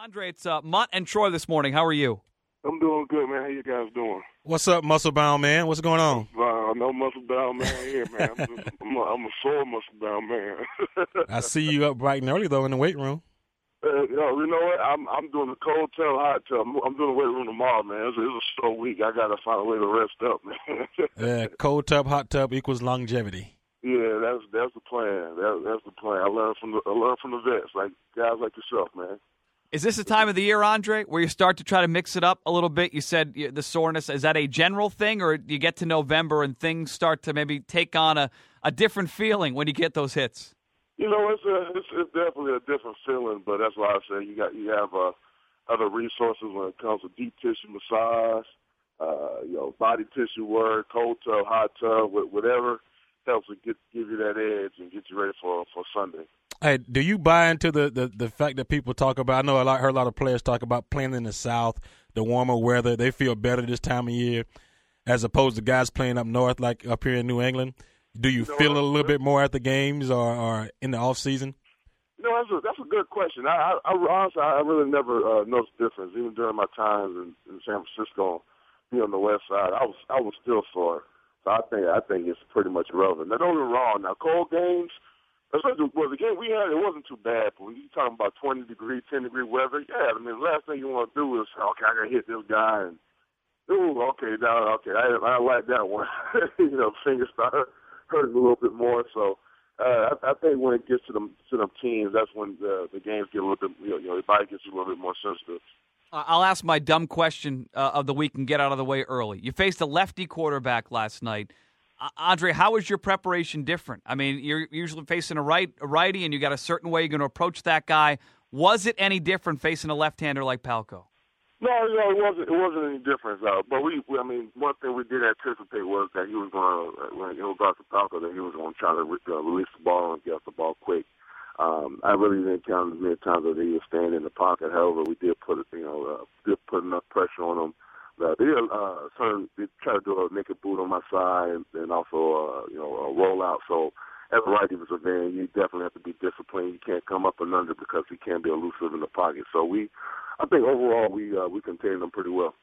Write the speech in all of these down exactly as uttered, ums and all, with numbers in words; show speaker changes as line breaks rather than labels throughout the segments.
Andre, it's uh, Mutt and Troy this morning. How are you?
I'm doing good, man. How you guys doing?
What's up, muscle-bound man? What's going on?
Uh, no muscle-bound man here, man. I'm, just, I'm, a, I'm a sore muscle-bound man.
I see you up bright and early, though, in the weight room.
Uh, you, know, you know what? I'm I'm doing the cold tub, hot tub. I'm, I'm doing the weight room tomorrow, man. It's, it's a slow week. I got to find a way to rest up, man.
Yeah, cold tub, hot tub equals longevity.
Yeah, that's that's the plan. That, that's the plan. I learned from the I learned from the vets, like guys like yourself, man.
Is this the time of the year, Andre, where you start to try to mix it up a little bit? You said the soreness. Is that a general thing, or do you get to November and things start to maybe take on a, a different feeling when you get those hits?
You know, it's a, it's, it's definitely a different feeling, but that's why I say you got you have uh, other resources when it comes to deep tissue massage, uh, you know, body tissue work, cold tub, hot tub, whatever helps to get give you that edge and get you ready for for Sunday.
Hey, do you buy into the, the, the fact that people talk about? I know I heard a lot of players talk about playing in the South, the warmer weather. They feel better this time of year, as opposed to guys playing up north, like up here in New England. Do you, you know, feel it a little bit more at the games or, or in the off season?
You know, that's a, that's a good question. I, I, I honestly, I really never uh, noticed the difference. Even during my times in, in San Francisco, being on the west side, I was I was still sore. So I think I think it's pretty much irrelevant. Now, don't get me wrong. Now, cold games. Especially, well, the game we had, it wasn't too bad. But when you're talking about twenty degree, ten degree weather, yeah, I mean, the last thing you want to do is, okay, I got to hit this guy. And, ooh, okay, now, okay, I, I like that one. you know, fingers start hurting a little bit more. So uh, I, I think when it gets to them, to them teams, that's when the, the games get a little bit, you know, you know, the body gets a little bit more sensitive.
Uh, I'll ask my dumb question uh, of the week and get out of the way early. You faced a lefty quarterback last night. Andre, how is your preparation different? I mean, you're usually facing a right, a righty, and you got a certain way you're going to approach that guy. Was it any different facing a left-hander like Palko?
No, no, it wasn't. It wasn't any difference. Uh, but we, we, I mean, one thing we did anticipate was that he was going to, when in regards to Palko, that he was going to try to re- uh, release the ball and get off the ball quick. Um, I really didn't count as many times that he was standing in the pocket. However, we did put, you know, uh, did put enough pressure on him. Uh, they uh, certain, they try to do a naked boot on my side and, and also, uh, you know, a rollout. So as a right defensive end, you definitely have to be disciplined. You can't come up and under because he can't be elusive in the pocket. So we, I think overall we uh, we contained them pretty well.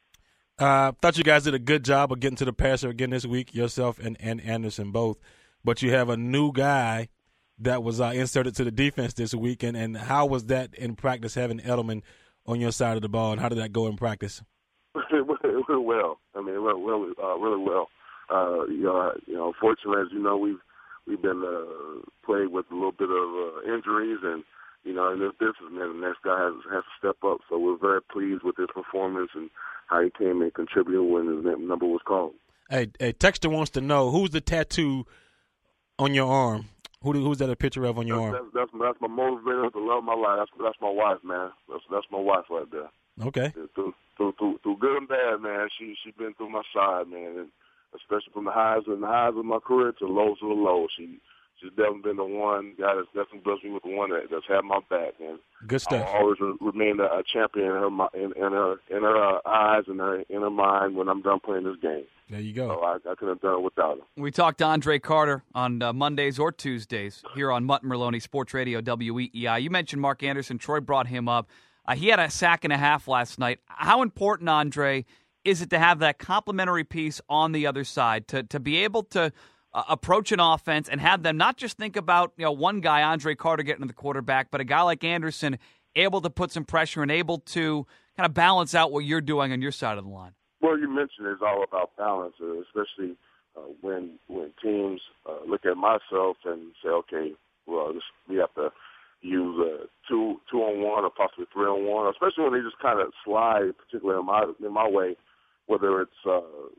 I uh, thought you guys did a good job of getting to the passer again this week, yourself and, and Anderson both. But you have a new guy that was uh, inserted to the defense this week. And, and how was that in practice, having Edelman on your side of the ball, and how did that go in practice?
It went, it went well. I mean, it went really, uh, really well. Uh, you know, you know, fortunately, as you know, we've we've been uh, played with a little bit of uh, injuries, and you know, and this, this is the next guy has has to step up. So we're very pleased with his performance and how he came and contributed when his number was called.
Hey, hey, Texter wants to know, who's the tattoo on your arm? Who who's that a picture of on your
that's,
arm?
That's, that's that's my motivator to love my life. That's that's my wife, man. That's that's my wife right there.
Okay.
Yeah, through, through, through, through good and bad, man, she she been through my side, man, and especially from the highs and the highs of my career to the lows of the lows. She she's definitely been the one guy that's definitely blessed me with the one that, that's had my back, man.
Good stuff.
I'll always re- remain a, a champion in her in, in her in her uh, eyes and her in her mind when I'm done playing this game.
There you go.
So I, I couldn't have done it without him.
We talked to Andre Carter on uh, Mondays or Tuesdays here on Mutt and Merlone Sports Radio W E E I. You mentioned Mark Anderson. Troy brought him up. Uh, he had a sack and a half last night. How important, Andre, is it to have that complementary piece on the other side, to to be able to uh, approach an offense and have them not just think about, you know, one guy, Andre Carter, getting to the quarterback, but a guy like Anderson able to put some pressure and able to kind of balance out what you're doing on your side of the line?
Well, you mentioned it's all about balance, uh, especially uh, when when teams uh, look at myself and say, okay, well, this, we have to use a two two on one or possibly three on one, especially when they just kind of slide, particularly in my in my way, whether it's uh,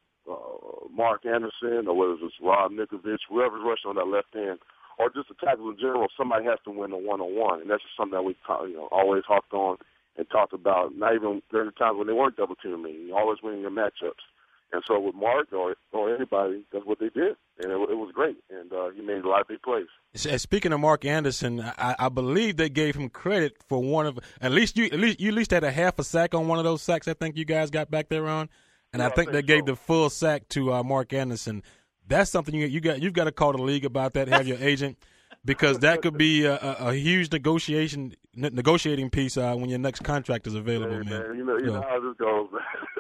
uh, Mark Anderson or whether it's Rob Nikovich, whoever's rushing on that left hand, or just the tackles in general. Somebody has to win a one on one, and that's just something that we you know always harped on and talked about. Not even during the times when they weren't double teaming me, you always winning your matchups. And so with Mark or or anybody, that's what they did, and it, it was great. And uh, he made a lot of big plays.
Speaking of Mark Anderson, I, I believe they gave him credit for one of at least you at least you at least had a half a sack on one of those sacks. I think you guys got back there on, and
yeah,
I, think
I think
they
so.
gave the full sack to uh, Mark Anderson. That's something you you got you've got to call the league about that. Have your agent because that could be a, a, a huge negotiation ne- negotiating piece uh, when your next contract is available,
hey,
man.
man. You know, you
so.
know how this goes,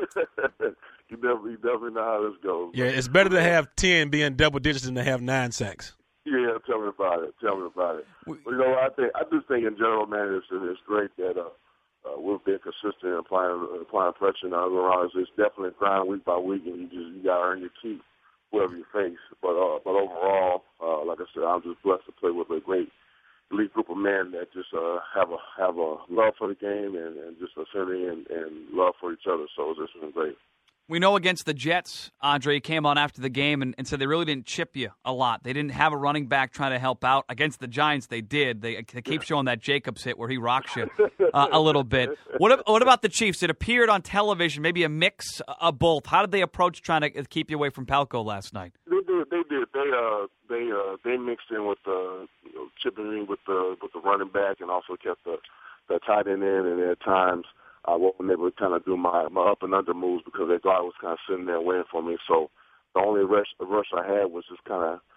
man. you, definitely, you definitely know how this goes.
Yeah, it's better to have ten being double digits than to have nine sacks.
Yeah, tell me about it. Tell me about it. Well, you know, I think I just think in general, man, it's, it's great that uh, uh, we've been consistent in applying applying pressure. And otherwise, it's definitely a grind week by week, and you just you got to earn your keep whoever you face. But uh, but overall, uh, like I said, I'm just blessed to play with a great elite group of men that just uh, have a have a love for the game and, and just affinity and, and love for each other. So it's just been great.
We know against the Jets, Andre came on after the game and, and said they really didn't chip you a lot. They didn't have a running back trying to help out. Against the Giants, they did. They, they keep showing that Jacobs hit where he rocks you uh, a little bit. What, what about the Chiefs? It appeared on television, maybe a mix of both. How did they approach trying to keep you away from Palco last night?
They did. They did. They uh they uh they mixed in with the you know, chipping in with the with the running back and also kept the the tight end in, and at times I wasn't able to kind of do my, my up and under moves because they thought I was kind of sitting there waiting for me. So the only rush, rush I had was just kind of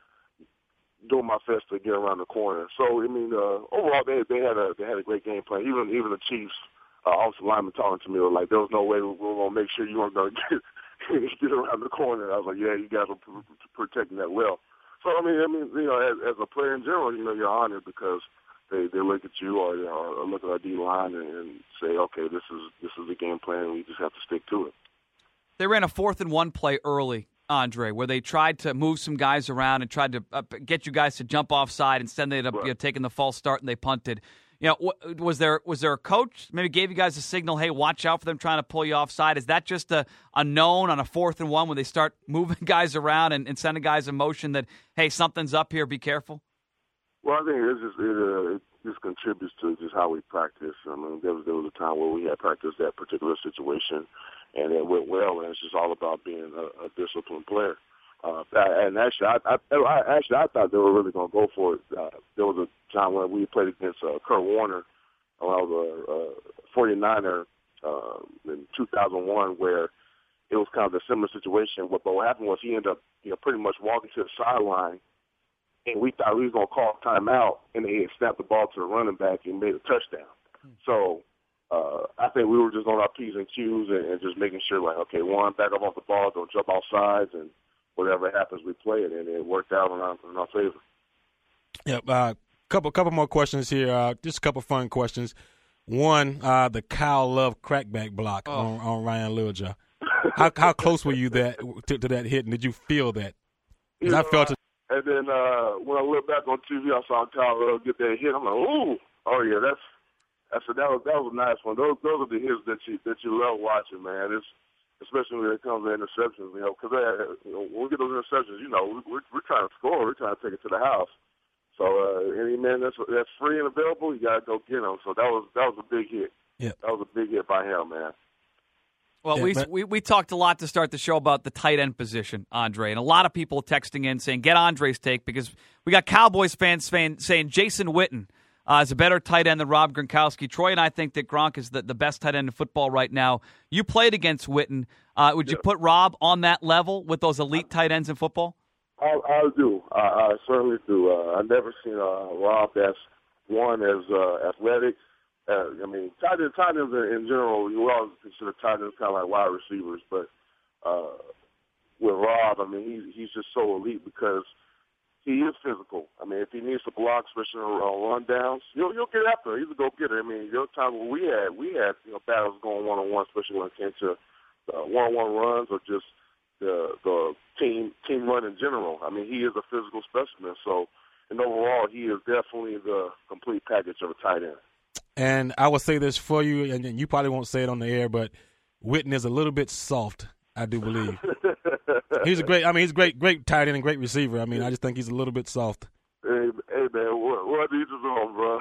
doing my best to get around the corner. So I mean, uh, overall they they had a they had a great game plan. Even even the Chiefs, uh, offensive lineman talking to me were like, there was no way we were gonna make sure you weren't gonna get get around the corner. I was like, yeah, you guys are p- protecting that well. So I mean, I mean, you know, as, as a player in general, you know, you're honored because They, they look at you or, or look at our D line and, and say, okay, this is this is the game plan, and we just have to stick to it.
They ran a fourth and one play early, Andre, where they tried to move some guys around and tried to uh, get you guys to jump offside. Instead, they ended up right. you know, taking the false start and they punted. You know, w- was there was there a coach maybe gave you guys a signal? Hey, watch out for them trying to pull you offside. Is that just a, a known on a fourth and one when they start moving guys around and, and sending guys in motion that hey, something's up here, be careful?
Well, I think it's just it, uh, it just contributes to just how we practice. I mean, there was there was a time where we had practiced that particular situation, and it went well. And it's just all about being a, a disciplined player. Uh, and actually, I, I, I actually I thought they were really going to go for it. Uh, there was a time when we played against uh, Kurt Warner, when I was a, a forty-niner uh, in two thousand one, where it was kind of a similar situation. What, but what happened was he ended up, you know, pretty much walking to the sideline. And we thought we was going to call timeout, and they had snapped the ball to the running back and made a touchdown. So uh, I think we were just on our P's and Q's and, and just making sure, like, okay, one, back up off the ball, don't jump off sides, and whatever happens, we play it. And it worked out in our, in our favor.
Yep. Uh, couple couple more questions here. Uh, just a couple fun questions. One, uh, the Kyle Love crackback block oh. on, on Ryan Littlejohn. How how close were you that to, to that hit, and did you feel that? Because I felt it.
And then uh, when I looked back on T V, I saw Kyle Love get that hit. I'm like, ooh, oh yeah, that's that's a, that was that was a nice one. Those those are the hits that you that you love watching, man. It's especially when it comes to interceptions, you know, because uh, you know, when we get those interceptions, you know, we're we're trying to score, we're trying to take it to the house. So uh, any man that's that's free and available, you gotta go get him. So that was that was a big hit.
Yeah,
that was a big hit by him, man.
Well,
yeah,
we,
but-
we we talked a lot to start the show about the tight end position, Andre, and a lot of people texting in saying, get Andre's take, because we got Cowboys fans saying, saying Jason Witten uh, is a better tight end than Rob Gronkowski. Troy and I think that Gronk is the, the best tight end in football right now. You played against Witten. Uh, would you
yeah.
put Rob on that level with those elite tight ends in football?
I, I do. I, I certainly do. Uh, I've never seen uh, Rob that's, one, as uh, athletic. Uh, I mean, tight ends, tight ends in general, you always consider tight ends kind of like wide receivers, but uh, with Rob, I mean, he's he's just so elite because he is physical. I mean, if he needs to block, especially on run downs, you'll you'll get after him. He's a go getter. I mean, there were times when we had we had you know battles going one on one, especially when it came to one on one runs or just the the team team run in general. I mean, he is a physical specimen. So, and overall, he is definitely the complete package of a tight end.
And I will say this for you, and you probably won't say it on the air, but Witten is a little bit soft, I do believe. He's a great, I mean, he's a great, great tight end and great receiver. I mean, I just think he's a little bit soft.
Hey, hey man, what, what do you just on, bro?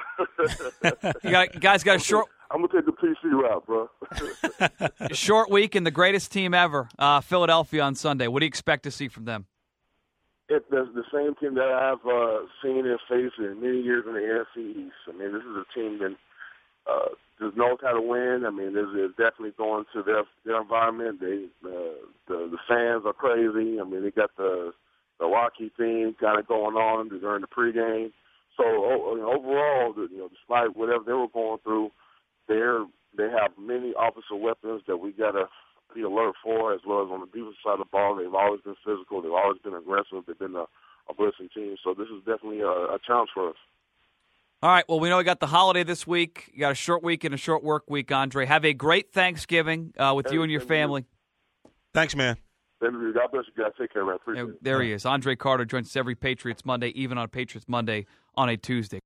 You got, guys got a short.
I'm gonna take the P C route, bro.
Short week and the greatest team ever, uh, Philadelphia on Sunday. What do you expect to see from them?
It, that's the same team that I've uh, seen and faced in many years in the N F C East. I mean, this is a team that uh, just knows how to win. I mean, this is definitely going to their their environment. They uh, the the fans are crazy. I mean, they got the the Rocky theme kind of going on during the pregame. So overall, you know, despite whatever they were going through, they're they have many offensive weapons that we got to be alert for, as well as on the defensive side of the ball. They've always been physical. They've always been aggressive. They've been a, a blitzing team. So this is definitely a, a challenge for us.
All right, well, we know we got the holiday this week. You got a short week and a short work week, Andre. Have a great Thanksgiving uh, with
Hey,
you and your family.
Thanks, man.
God bless you guys. Take care, man. Appreciate
There,
it.
there he is. Andre Carter joins us every Patriots Monday, even on Patriots Monday on a Tuesday.